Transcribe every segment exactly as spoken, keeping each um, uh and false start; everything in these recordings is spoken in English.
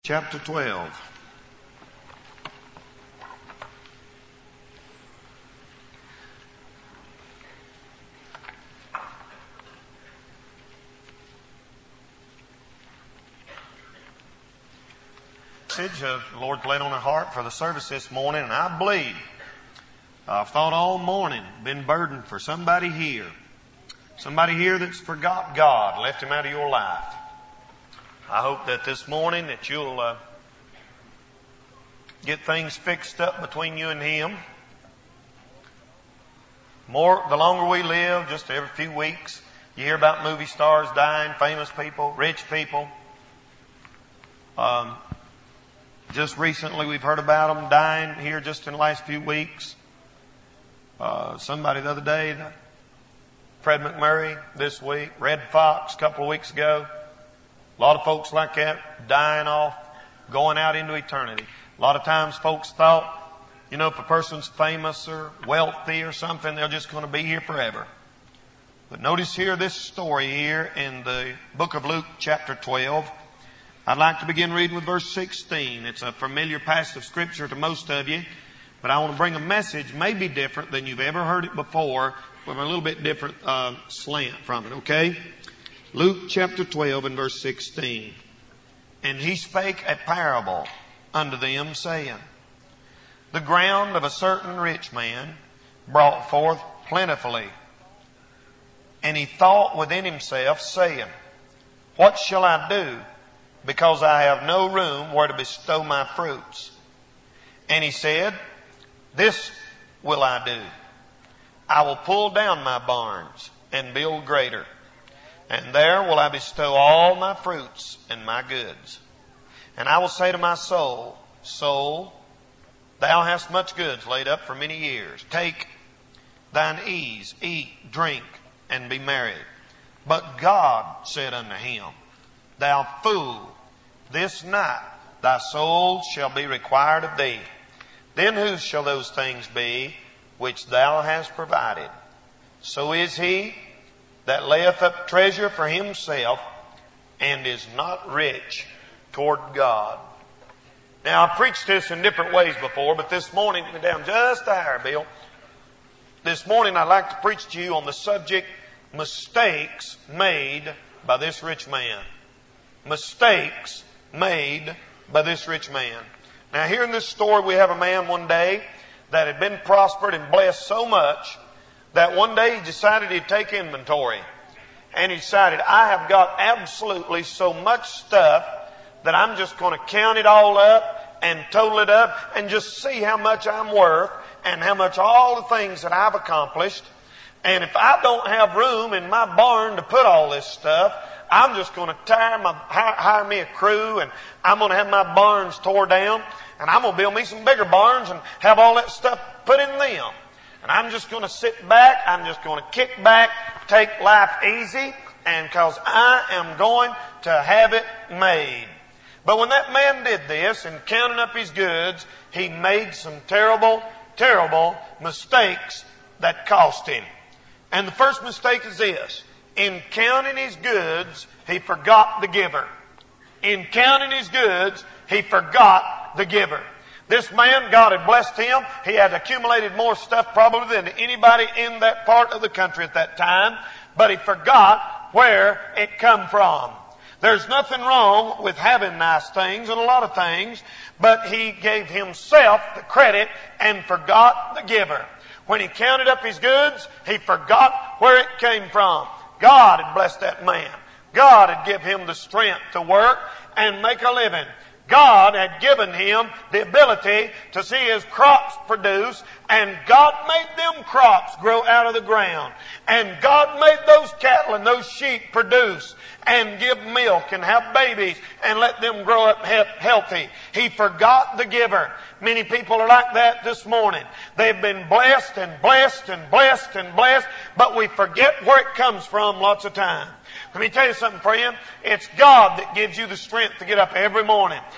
chapter twelve. Message of the Lord laid on our heart for the service this morning, and I believe I've thought all morning, been burdened for somebody here. Somebody here that's forgot God, left Him out of your life. I hope that this morning that you'll uh, get things fixed up between you and Him. More, the longer we live, just every few weeks, you hear about movie stars dying, famous people, rich people. Um, just recently we've heard about them dying here just in the last few weeks. Uh, somebody the other day, Fred McMurray this week, Red Fox a couple of weeks ago. A lot of folks like that dying off, going out into eternity. A lot of times folks thought, you know, if a person's famous or wealthy or something, they're just going to be here forever. But notice here this story here in the book of Luke chapter twelve. I'd like to begin reading with verse sixteen. It's a familiar passage of Scripture to most of you, but I want to bring a message maybe different than you've ever heard it before, with a little bit different uh, slant from it, okay? Luke chapter twelve and verse sixteen. And he spake a parable unto them, saying, The ground of a certain rich man brought forth plentifully. And he thought within himself, saying, What shall I do? Because I have no room where to bestow my fruits. And he said, This will I do. I will pull down my barns and build greater. And there will I bestow all my fruits and my goods. And I will say to my soul, Soul, thou hast much goods laid up for many years. Take thine ease, eat, drink, and be merry. But God said unto him, Thou fool, this night thy soul shall be required of thee. Then whose shall those things be which thou hast provided? So is he that layeth up treasure for himself and is not rich toward God. Now, I've preached this in different ways before, but this morning, down just a hair, Bill. This morning I'd like to preach to you on the subject, mistakes made by this rich man. Mistakes made by this rich man. Now, here in this story, we have a man one day that had been prospered and blessed so much that one day he decided he'd take inventory. And he decided, I have got absolutely so much stuff that I'm just going to count it all up and total it up and just see how much I'm worth and how much all the things that I've accomplished. And if I don't have room in my barn to put all this stuff, I'm just going to hire, my, hire me a crew, and I'm going to have my barns tore down, and I'm going to build me some bigger barns and have all that stuff put in them. And I'm just going to sit back, I'm just going to kick back, take life easy, and because I am going to have it made. But when that man did this and counting up his goods, he made some terrible, terrible mistakes that cost him. And the first mistake is this. In counting his goods, he forgot the giver. In counting his goods, he forgot the giver. This man, God had blessed him. He had accumulated more stuff probably than anybody in that part of the country at that time. But he forgot where it come from. There's nothing wrong with having nice things and a lot of things, but he gave himself the credit and forgot the giver. When he counted up his goods, he forgot where it came from. God had blessed that man. God had given him the strength to work and make a living. God had given him the ability to see his crops produce, and God made them crops grow out of the ground. And God made those cattle and those sheep produce and give milk and have babies and let them grow up he- healthy. He forgot the giver. Many people are like that this morning. They've been blessed and blessed and blessed and blessed, but we forget where it comes from lots of times. Let me tell you something, friend. It's God that gives you the strength to get up every morning.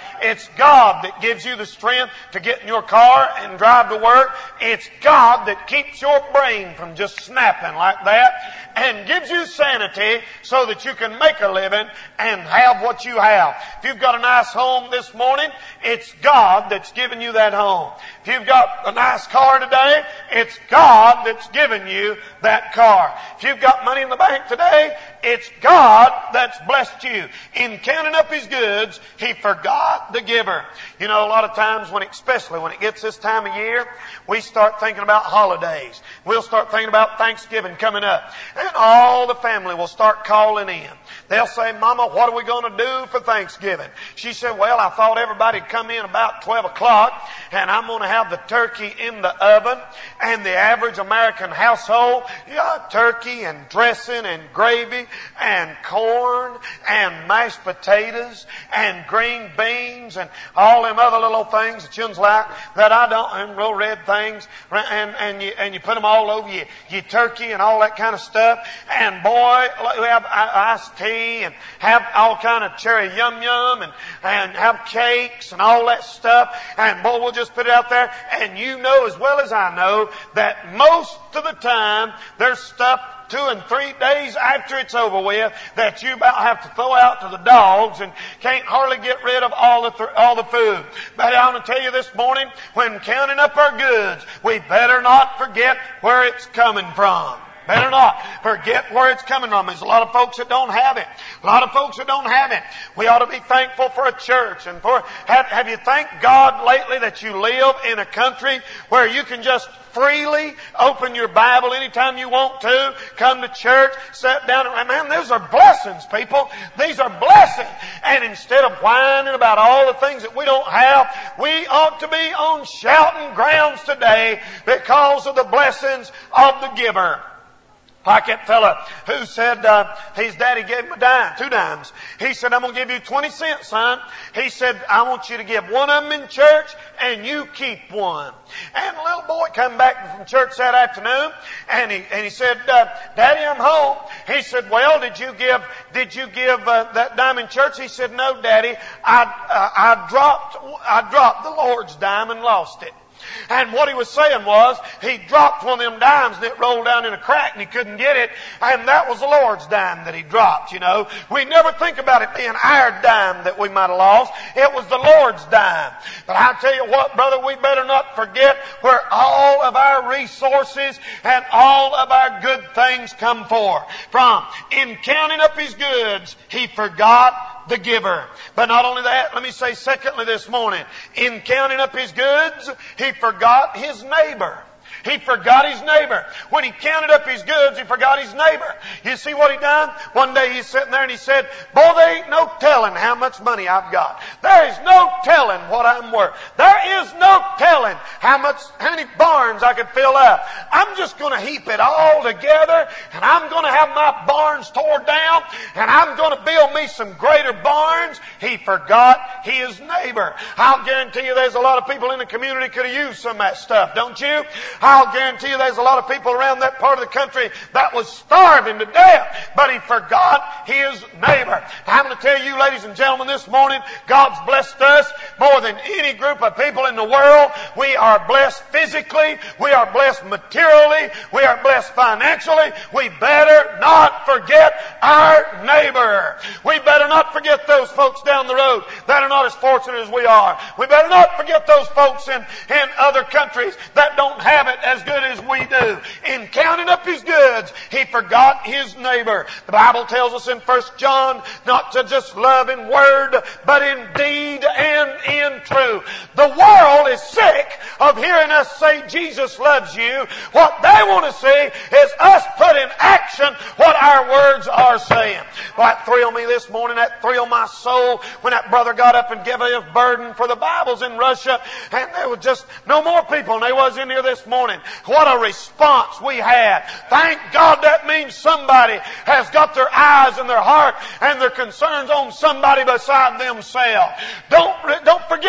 It's God that gives you the strength to get in your car and drive to work. It's God that keeps your brain from just snapping like that and gives you sanity so that you can make a living and have what you have. If you've got a nice home this morning, it's God that's given you that home. If you've got a nice car today, it's God that's given you that car. If you've got money in the bank today, it's God that's blessed you. In counting up His goods, He forgot the giver. You know, a lot of times when, especially when it gets this time of year, we start thinking about holidays. We'll start thinking about Thanksgiving coming up. And all the family will start calling in. They'll say, Mama, what are we going to do for Thanksgiving? She said, well, I thought everybody'd come in about twelve o'clock, and I'm going to have the turkey in the oven. And the average American household, you got turkey and dressing and gravy and corn and mashed potatoes and green beans and all them other little things that children's like that I don't, and little red things, and, and you, and you put them all over your, your turkey and all that kind of stuff. And boy, we have iced tea and have all kind of cherry yum yum and, and have cakes and all that stuff. And boy, we'll just put it out there. And you know as well as I know that most of the time there's stuff two and three days after it's over with that you about have to throw out to the dogs and can't hardly get rid of all the th- all the food. But I want to tell you this morning, when counting up our goods, we better not forget where it's coming from. Better not forget where it's coming from. There's a lot of folks that don't have it. A lot of folks that don't have it. We ought to be thankful for a church and for, have, have you thanked God lately that you live in a country where you can just freely open your Bible anytime you want to, come to church, sit down, and man, those are blessings, people. These are blessings. And instead of whining about all the things that we don't have, we ought to be on shouting grounds today because of the blessings of the giver. Like that fella who said, uh, his daddy gave him a dime, two dimes. He said, I'm going to give you twenty cents, son. He said, I want you to give one of them in church and you keep one. And the little boy come back from church that afternoon and he, and he said, uh, Daddy, I'm home. He said, well, did you give, did you give, uh, that dime in church? He said, no, Daddy, I, uh, I dropped, I dropped the Lord's dime and lost it. And what he was saying was, he dropped one of them dimes and it rolled down in a crack and he couldn't get it. And that was the Lord's dime that he dropped, you know. We never think about it being our dime that we might have lost. It was the Lord's dime. But I tell you what, brother, we better not forget where all of our resources and all of our good things come for, from. In counting up His goods, He forgot the giver. But not only that, let me say secondly this morning, in counting up His goods, He forgot His neighbor. He forgot his neighbor. When he counted up his goods, he forgot his neighbor. You see what he done? One day he's sitting there and he said, boy, there ain't no telling how much money I've got. There is no telling what I'm worth. There is no telling how much, how many barns I could fill up. I'm just going to heap it all together and I'm going to have my barns tore down and I'm going to build me some greater barns. He forgot his neighbor. I'll guarantee you there's a lot of people in the community could have used some of that stuff, don't you? I'll guarantee you there's a lot of people around that part of the country that was starving to death, but he forgot his neighbor. I'm going to tell you, ladies and gentlemen, this morning, God's blessed us more than any group of people in the world. We are blessed physically. We are blessed materially. We are blessed financially. We better not forget our neighbor. We better not forget those folks down the road that are not as fortunate as we are. We better not forget those folks in, in other countries that don't have it as good as we do. In counting up his goods, he forgot his neighbor. The Bible tells us in First John not to just love in word, but in deed and in truth. The world is sick of hearing us say Jesus loves you. What they want to see is us put in action what our words are saying. Well, that thrilled me this morning. That thrilled my soul when that brother got up and gave his burden for the Bibles in Russia. And there was just no more people than there was in here this morning. What a response we had. Thank God, that means somebody has got their eyes and their heart and their concerns on somebody beside themselves. Don't, don't forget,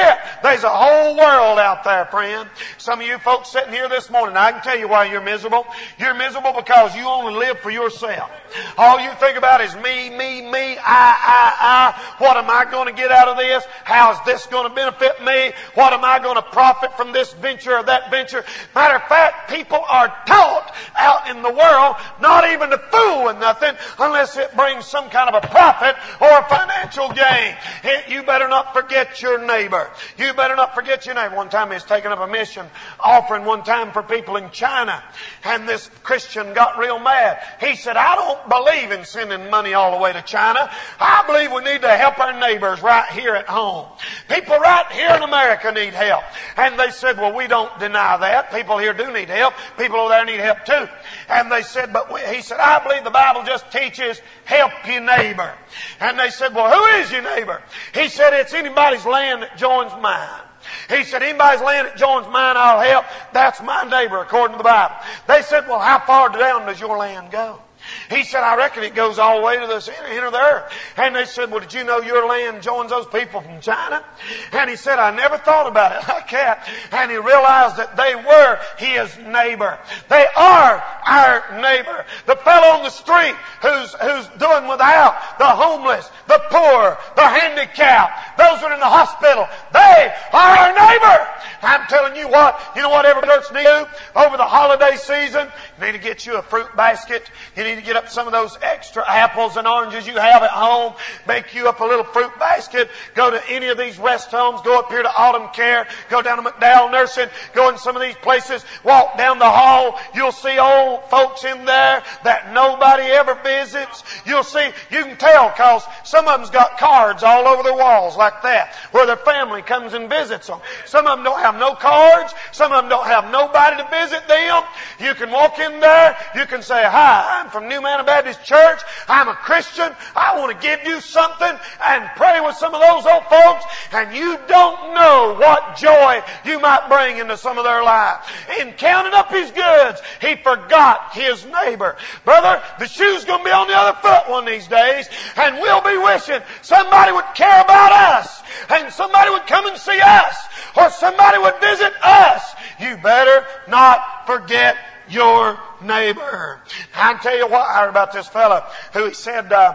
There's a whole world out there, friend. Some of you folks sitting here this morning, I can tell you why you're miserable. You're miserable because you only live for yourself. All you think about is me, me, me, I, I, I. What am I going to get out of this? How is this going to benefit me? What am I going to profit from this venture or that venture? Matter of fact, people are taught out in the world not even to fool with nothing unless it brings some kind of a profit or a financial gain. You better not forget your neighbor. You better not forget your neighbor. One time he was taking up a mission offering one time for people in China, and this Christian got real mad. He said, I don't believe in sending money all the way to China. I believe we need to help our neighbors right here at home. People right here in America need help. And they said, well, we don't deny that. People here do need help. People over there need help too. And they said, but we, he said, I believe the Bible just teaches help your neighbor. And they said, well, who is your neighbor? He said, it's anybody's land that joins mine. He said, anybody's land that joins mine, I'll help. That's my neighbor, according to the Bible. They said, well, how far down does your land go? He said, I reckon it goes all the way to the center of the earth. And they said, well, did you know your land joins those people from China? And he said, I never thought about it like that. And he realized that they were his neighbor. They are our neighbor. The fellow on the street who's, who's doing without, the homeless, the poor, the handicapped, those who are in the hospital, they are our neighbor. I'm telling you what, you know what every church needs to do over the holiday season? You need to get you a fruit basket. You need to get up some of those extra apples and oranges you have at home. Make you up a little fruit basket. Go to any of these rest homes. Go up here to Autumn Care. Go down to McDowell Nursing. Go in some of these places. Walk down the hall. You'll see old folks in there that nobody ever visits. You'll see, you can tell because some of them's got cards all over their walls like that where their family comes and visits them. Some of them don't have no cards. Some of them don't have nobody to visit them. You can walk in there. You can say, hi, I'm from New Manor Baptist Church. I'm a Christian. I want to give you something and pray with some of those old folks. And you don't know what joy you might bring into some of their lives. In counting up his goods, he forgot his neighbor. Brother, the shoe's going to be on the other foot one of these days. And we'll be wishing somebody would care about us. And somebody would come and see us. Or somebody would visit us. You better not forget your neighbor. I tell you what, I heard about this fella who he said uh,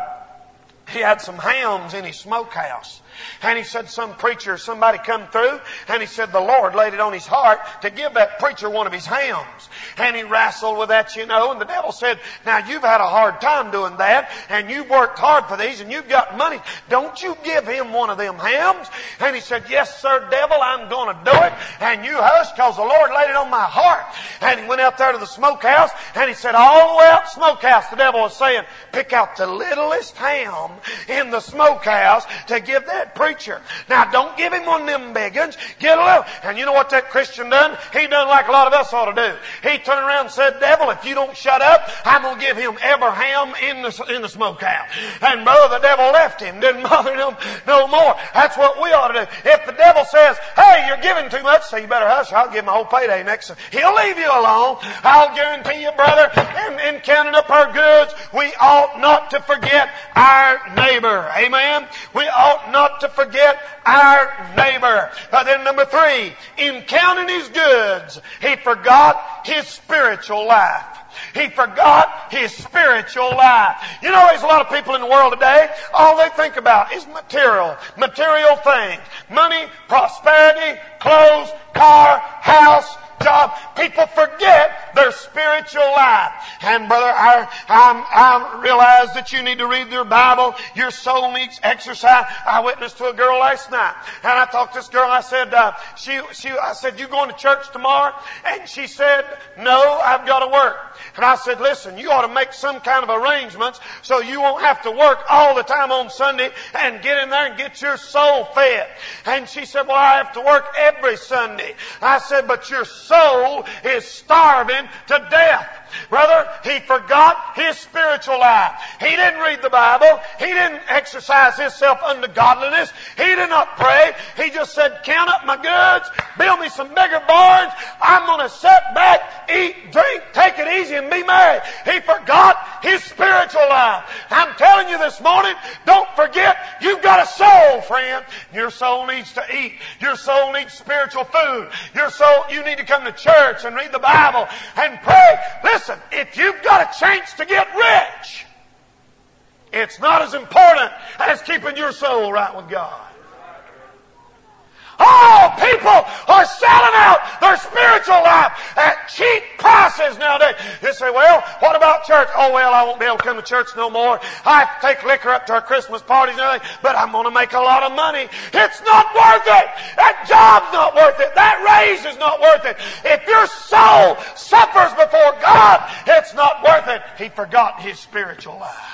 he had some hams in his smokehouse. And he said some preacher, somebody come through, and he said the Lord laid it on his heart to give that preacher one of his hams. And he wrestled with that, you know, and the devil said, now you've had a hard time doing that, and you've worked hard for these, and you've got money. Don't you give him one of them hams? And he said, yes, sir, devil, I'm going to do it. And you hush, because the Lord laid it on my heart. And he went out there to the smokehouse, and he said, all the way out the smokehouse, the devil was saying, pick out the littlest ham in the smokehouse to give that preacher. Now, don't give him one of them big ones. Get a little. And you know what that Christian done? He done like a lot of us ought to do. He turned around and said, devil, if you don't shut up, I'm going to give him every ham in the, in the smokehouse. And brother, the devil left him. Didn't bother him no more. That's what we ought to do. If the devil says, hey, you're giving too much, so you better hush. I'll give him a whole payday next. He'll leave you alone. I'll guarantee you, brother, in, in counting up our goods, we ought not to forget our neighbor. Amen? We ought not to forget our neighbor. Uh, then number three, in counting his goods, he forgot his spiritual life. He forgot his spiritual life. You know, there's a lot of people in the world today, all they think about is material, material things. Money, prosperity, clothes, car, house, job. People forget their spiritual life. And brother, I, I, I realize that you need to read your Bible. Your soul needs exercise. I witnessed to a girl last night, and I talked to this girl. I said, uh, she, she, I said, you going to church tomorrow? And she said, no, I've got to work. And I said, listen, you ought to make some kind of arrangements so you won't have to work all the time on Sunday and get in there and get your soul fed. And she said, well, I have to work every Sunday. I said, but your soul is starving to death. Brother, he forgot his spiritual life. He didn't read the Bible. He didn't exercise himself unto godliness. He did not pray. He just said, count up my goods, build me some bigger barns. I'm going to sit back, eat, drink, take it easy, and be merry. He forgot his spiritual life. I'm telling you this morning, don't forget, you've got a soul, friend. Your soul needs to eat. Your soul needs spiritual food. Your soul, you need to come to church and read the Bible and pray. Listen, if you've got a chance to get rich, it's not as important as keeping your soul right with God. Oh, people are selling out their spiritual life at cheap prices nowadays. You say, well, what about church? Oh, well, I won't be able to come to church no more. I have to take liquor up to our Christmas parties and everything, but I'm going to make a lot of money. It's not worth it. That job's not worth it. That raise is not worth it. If your soul suffers before God, it's not worth it. He forgot his spiritual life.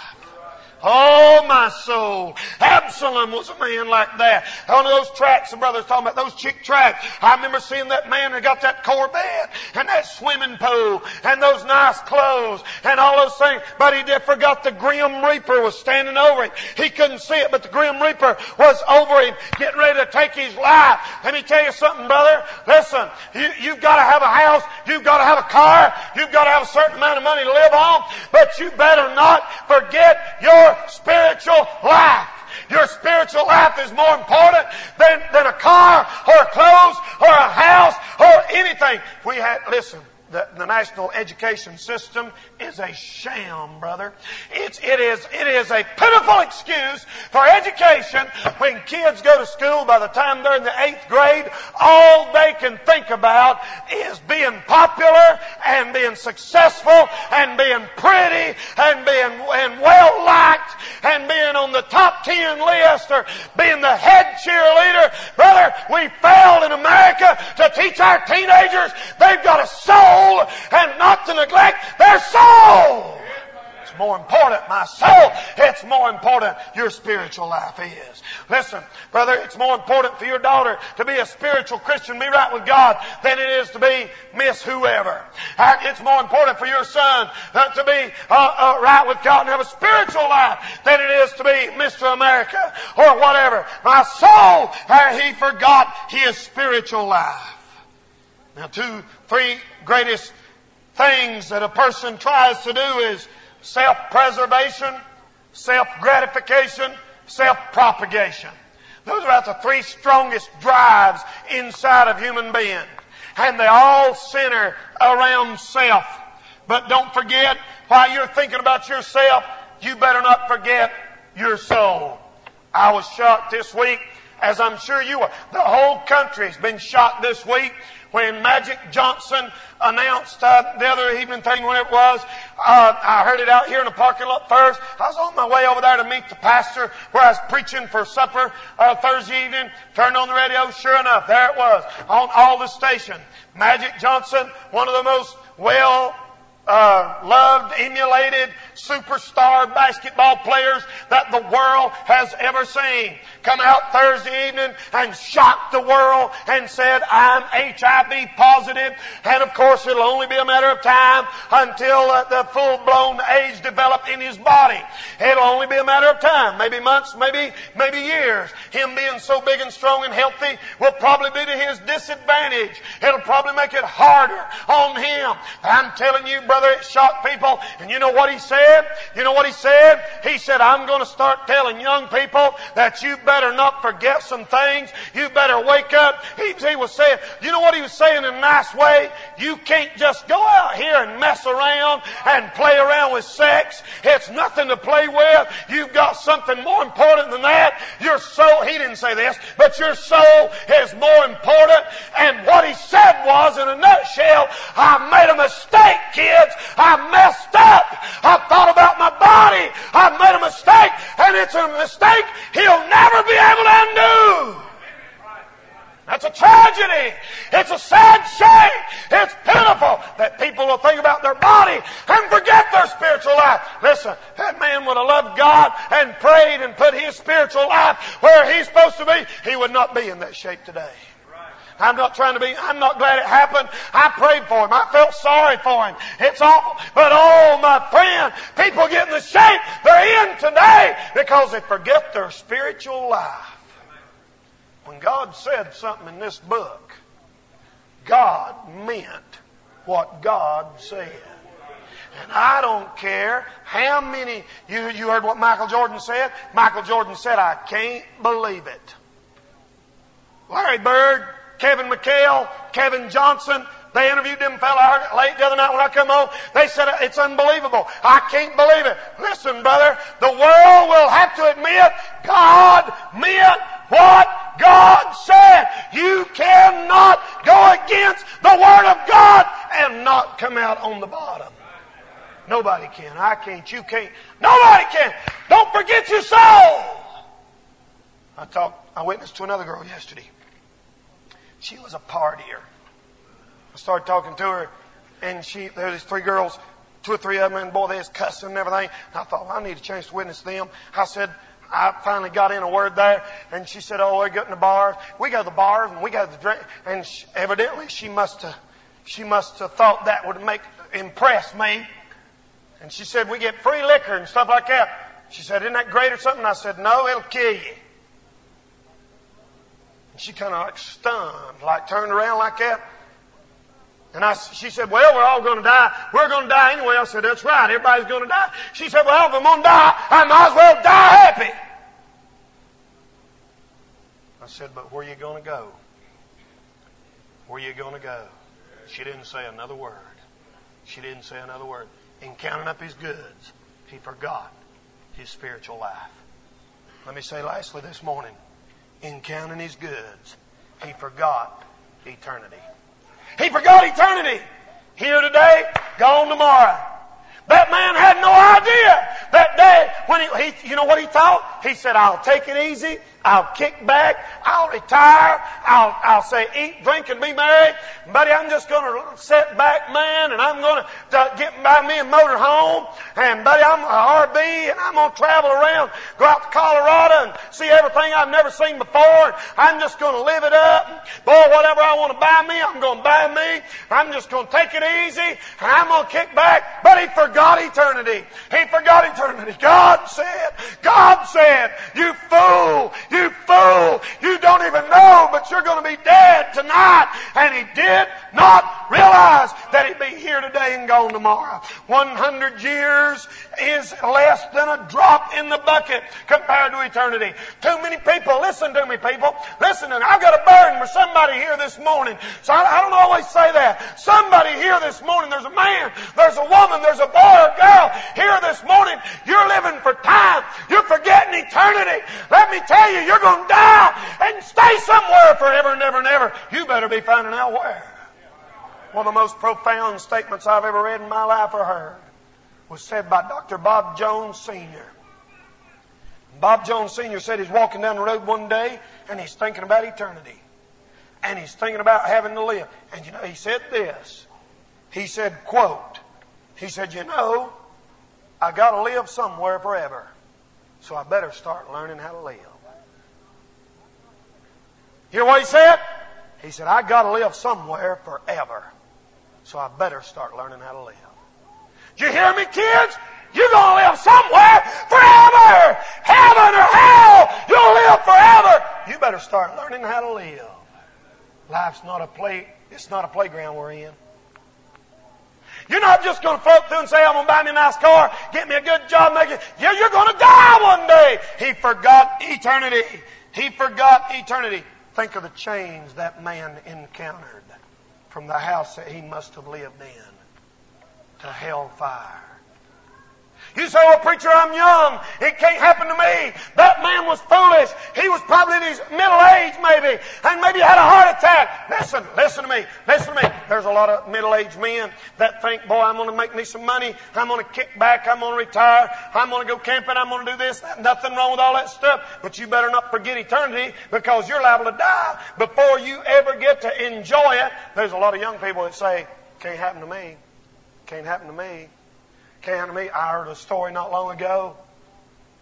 Oh, my soul. Absalom was a man like that. One of those tracks, the brother's talking about, those chick tracks. I remember seeing that man who got that Corvette and that swimming pool and those nice clothes and all those things. But he did forgot the Grim Reaper was standing over him. He couldn't see it, but the Grim Reaper was over him, getting ready to take his life. Let me tell you something, brother. Listen, you, you've got to have a house. You've got to have a car. You've got to have a certain amount of money to live on. But you better not forget your spiritual life. Your spiritual life is more important than, than a car or clothes or a house or anything. If we had, listen, the, the national education system is a sham, brother. It's, it is, it is a pitiful excuse for education. When kids go to school, by the time they're in the eighth grade, all they can think about is being popular and being successful and being pretty and being and well liked and being on the top ten list or being the head cheerleader. Brother, we failed in America to teach our teenagers they've got a soul and not to neglect their soul. It's more important, my soul. It's more important your spiritual life is. Listen, brother, it's more important for your daughter to be a spiritual Christian, be right with God, than it is to be Miss Whoever. It's more important for your son to be uh, uh, right with God and have a spiritual life than it is to be Mister America or whatever. My soul, uh, he forgot his spiritual life. Now, two, three greatest things that a person tries to do is self-preservation, self-gratification, self-propagation. Those are about the three strongest drives inside of human beings. And they all center around self. But don't forget, while you're thinking about yourself, you better not forget your soul. I was shocked this week, as I'm sure you are. The whole country's been shocked this week when Magic Johnson announced uh, the other evening thing, when it was, uh, I heard it out here in the parking lot first. I was on my way over there to meet the pastor where I was preaching for supper uh, Thursday evening. Turned on the radio. Sure enough, there it was on all the stations. Magic Johnson, one of the most well Uh, loved, emulated, superstar basketball players that the world has ever seen, come out Thursday evening and shocked the world and said, I'm H I V positive, and of course it'll only be a matter of time until uh, the full-blown AIDS develop in his body. It'll only be a matter of time, maybe months, maybe maybe years. Him being so big and strong and healthy will probably be to his disadvantage. It'll probably make it harder on him. I'm telling you, brother, it shocked people. And you know what he said? You know what he said? He said, I'm going to start telling young people that you better not forget some things. You better wake up. He, he was saying, you know what he was saying in a nice way? You can't just go out here and mess around and play around with sex. It's nothing to play with. You've got something more important than that. Your soul, he didn't say this, but your soul is more important. And what he said was, in a nutshell, I made a mistake, kids. I messed up. I thought about my body. I made a mistake, and it's a mistake he'll never be able to undo. That's a tragedy. It's a sad shame. It's pitiful that people will think about their body and forget their spiritual life. Listen, that man would have loved God and prayed and put his spiritual life where he's supposed to be. He would not be in that shape today. I'm not trying to be, I'm not glad it happened. I prayed for him. I felt sorry for him. It's awful. But oh, my friend, people get in the shape they're in today because they forget their spiritual life. When God said something in this book, God meant what God said. And I don't care how many, you, you heard what Michael Jordan said? Michael Jordan said, I can't believe it. Larry Bird, Kevin McHale, Kevin Johnson, they interviewed them fella. I heard it late the other night when I come home. They said, it's unbelievable. I can't believe it. Listen, brother, the world will have to admit God meant what God said. You cannot go against the Word of God and not come out on the bottom. Nobody can. I can't. You can't. Nobody can. Don't forget your soul. I talked, I witnessed to another girl yesterday. She was a partier. I started talking to her, and she, there were these three girls, two or three of them, and boy, they was cussing and everything. And I thought, well, I need a chance to witness them. I said, I finally got in a word there, and she said, oh, we go to the bars. We go to the bars, and we go to the drink. And she, evidently, she must have, she must have thought that would make, impress me. And she said, we get free liquor and stuff like that. She said, isn't that great or something? I said, no, it'll kill you. And she kind of like stunned, like turned around like that. And I, she said, well, we're all going to die. We're going to die anyway. I said, that's right. Everybody's going to die. She said, well, if I'm going to die, I might as well die happy. I said, but where are you going to go? Where are you going to go? She didn't say another word. She didn't say another word. In counting up his goods, he forgot his spiritual life. Let me say lastly this morning, in counting his goods, he forgot eternity. He forgot eternity. Here today, gone tomorrow. That man had no idea that day when he, he, you know what he thought? He said, I'll take it easy. I'll kick back. I'll retire. I'll, I'll say eat, drink, and be merry. Buddy, I'm just going to sit back, man, and I'm going to get by me a motor home. And buddy, I'm a R B, and I'm going to travel around, go out to Colorado and see everything I've never seen before. I'm just going to live it up. Boy, whatever I want to buy me, I'm going to buy me. I'm just going to take it easy, and I'm going to kick back. But he forgot eternity. He forgot eternity. God said, God said, you fool, you fool, you don't even know, but you're going to be dead tonight. And he did not realize that he'd be here today and gone tomorrow. one hundred years is less than a drop in the bucket compared to eternity. Too many people, listen to me people, listen to me. I've got a burden for somebody here this morning. So I, I don't always say that. Somebody here this morning, there's a man, there's a woman, there's a boy or girl here this morning. You're living for time. You're forgetting eternity. Let me tell you, you're going to die and stay somewhere forever and ever and ever. You better be finding out where. One of the most profound statements I've ever read in my life or heard was said by Doctor Bob Jones Senior Bob Jones Senior said he's walking down the road one day and he's thinking about eternity. And he's thinking about having to live. And you know, he said this. He said, quote, he said, you know, I got to live somewhere forever. So I better start learning how to live. You hear what he said? He said, I got to live somewhere forever. So I better start learning how to live. Do you hear me, kids? You're going to live somewhere forever. Heaven or hell, you'll live forever. You better start learning how to live. Life's not a play, it's not a playground we're in. You're not just going to float through and say, I'm going to buy me a nice car, get me a good job, make it. Yeah, you're going to die one day. He forgot eternity. He forgot eternity. Think of the change that man encountered from the house that he must have lived in to hellfire. You say, well, preacher, I'm young. It can't happen to me. That man was foolish. He was probably in his middle age maybe. And maybe he had a heart attack. Listen, listen to me. Listen to me. There's a lot of middle-aged men that think, boy, I'm going to make me some money. I'm going to kick back. I'm going to retire. I'm going to go camping. I'm going to do this. That. Nothing wrong with all that stuff. But you better not forget eternity because you're liable to die before you ever get to enjoy it. There's a lot of young people that say, can't happen to me. Can't happen to me. Can't happen to me. I heard a story not long ago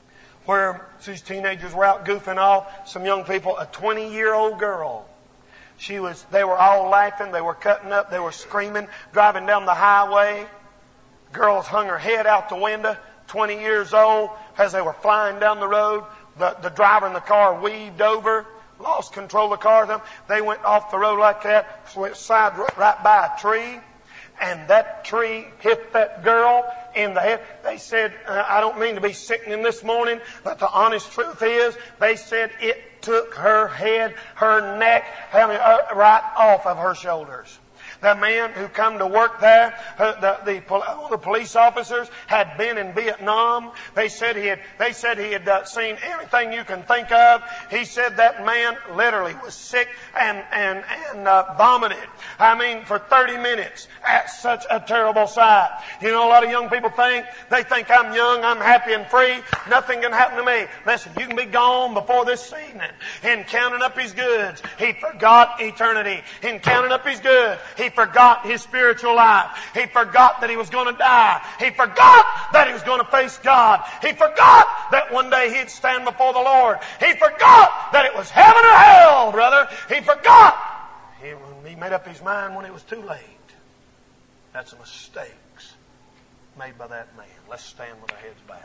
where these teenagers were out goofing off. Some young people, a twenty-year-old girl. She was, they were all laughing. They were cutting up. They were screaming, driving down the highway. Girls hung her head out the window, twenty years old, as they were flying down the road. The, the driver in the car weaved over, lost control of the car. They went off the road like that, went side right by a tree. And that tree hit that girl in the head. They said, uh, I don't mean to be sickening this morning, but the honest truth is, they said it took her head, her neck, right off of her shoulders. The man who come to work there, uh, the, the, the police officers had been in Vietnam. They said he had, they said he had uh, seen everything you can think of. He said that man literally was sick and, and, and uh, vomited. I mean, for thirty minutes at such a terrible sight. You know, a lot of young people think, they think I'm young, I'm happy and free. Nothing can happen to me. Listen, you can be gone before this evening. In counting up his goods, he forgot eternity. In counting up his goods, he forgot his spiritual life. He forgot that he was going to die. He forgot that he was going to face God. He forgot that one day he'd stand before the Lord. He forgot that it was heaven or hell, brother. He forgot. He, he made up his mind when it was too late. That's the mistakes made by that man. Let's stand with our heads bowed.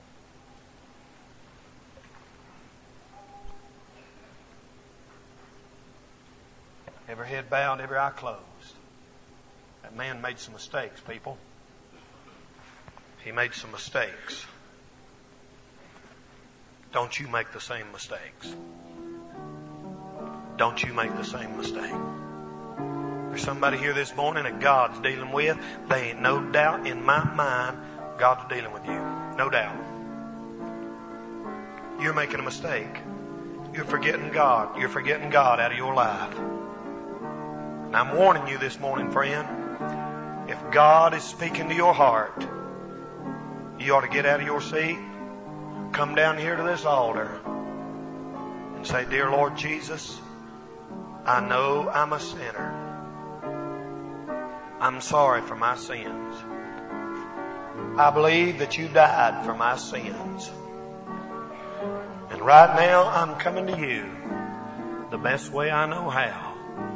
Every head bowed, every eye closed. That man made some mistakes, people. He made some mistakes. Don't you make the same mistakes. Don't you make the same mistake. There's somebody here this morning that God's dealing with. There ain't no doubt in my mind God's dealing with you. No doubt. You're making a mistake. You're forgetting God. You're forgetting God out of your life. And I'm warning you this morning, friend. If God is speaking to your heart, you ought to get out of your seat, come down here to this altar, and say, Dear Lord Jesus, I know I'm a sinner. I'm sorry for my sins. I believe that you died for my sins. And right now I'm coming to you the best way I know how.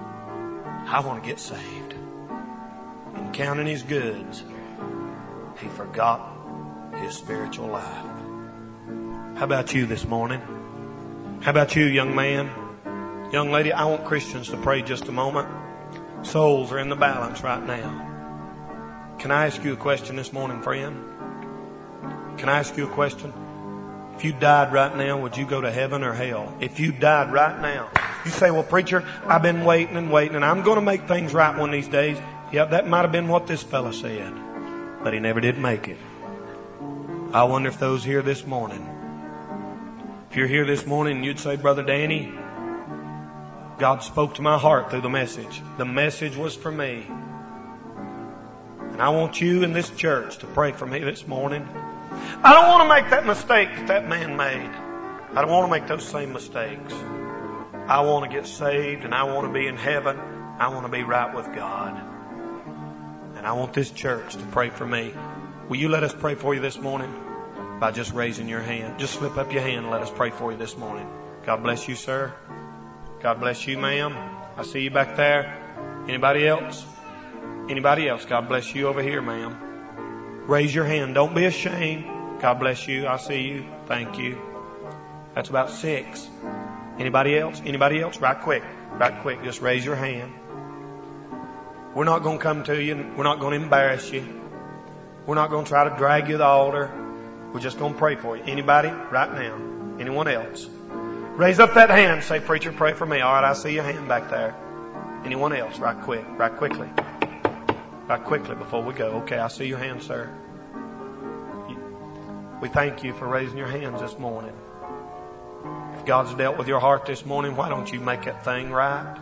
I want to get saved. And counting his goods, he forgot his spiritual life. How about you this morning? How about you, young man? Young lady, I want Christians to pray just a moment. Souls are in the balance right now. Can I ask you a question this morning, friend? Can I ask you a question? If you died right now, would you go to heaven or hell? If you died right now, you say, well, preacher, I've been waiting and waiting, and I'm going to make things right one of these days. Yeah, that might have been what this fella said, but he never did make it. I wonder if those here this morning, if you're here this morning and you'd say, Brother Danny, God spoke to my heart through the message. The message was for me. And I want you in this church to pray for me this morning. I don't want to make that mistake that that man made. I don't want to make those same mistakes. I want to get saved and I want to be in heaven. I want to be right with God. And I want this church to pray for me. Will you let us pray for you this morning? By just raising your hand. Just slip up your hand and let us pray for you this morning. God bless you, sir. God bless you, ma'am. I see you back there. Anybody else? Anybody else? God bless you over here, ma'am. Raise your hand. Don't be ashamed. God bless you. I see you. Thank you. That's about six. Anybody else? Anybody else? Right quick. Right quick. Just raise your hand. We're not going to come to you. We're not going to embarrass you. We're not going to try to drag you to the altar. We're just going to pray for you. Anybody? Right now. Anyone else? Raise up that hand. Say, preacher, pray for me. All right, I see your hand back there. Anyone else? Right quick. Right quickly. Right quickly before we go. Okay, I see your hand, sir. We thank you for raising your hands this morning. If God's dealt with your heart this morning, why don't you make that thing right?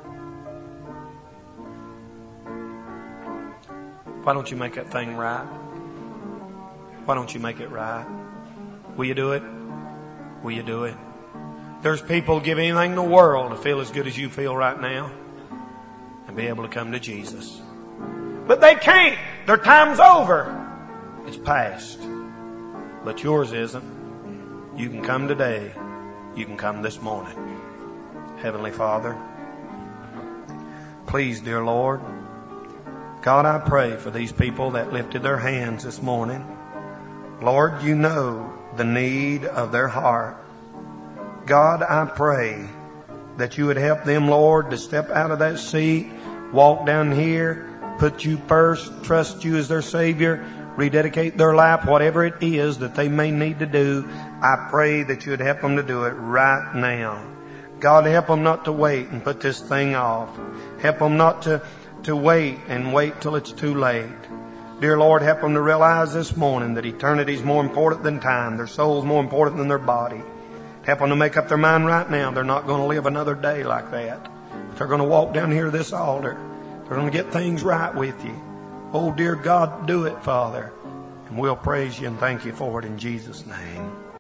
Why don't you make that thing right? Why don't you make it right? Will you do it? Will you do it? There's people who give anything in the world to feel as good as you feel right now and be able to come to Jesus. But they can't. Their time's over. It's past. But yours isn't. You can come today. You can come this morning. Heavenly Father, please, dear Lord, God, I pray for these people that lifted their hands this morning. Lord, you know the need of their heart. God, I pray that you would help them, Lord, to step out of that seat, walk down here, put you first, trust you as their Savior, rededicate their life, whatever it is that they may need to do. I pray that you would help them to do it right now. God, help them not to wait and put this thing off. Help them not to, to wait and wait till it's too late. Dear Lord, help them to realize this morning that eternity is more important than time. Their soul is more important than their body. Help them to make up their mind right now. They're not going to live another day like that. They're going to walk down here to this altar. They're going to get things right with you. Oh, dear God, do it, Father. And we'll praise you and thank you for it in Jesus' name.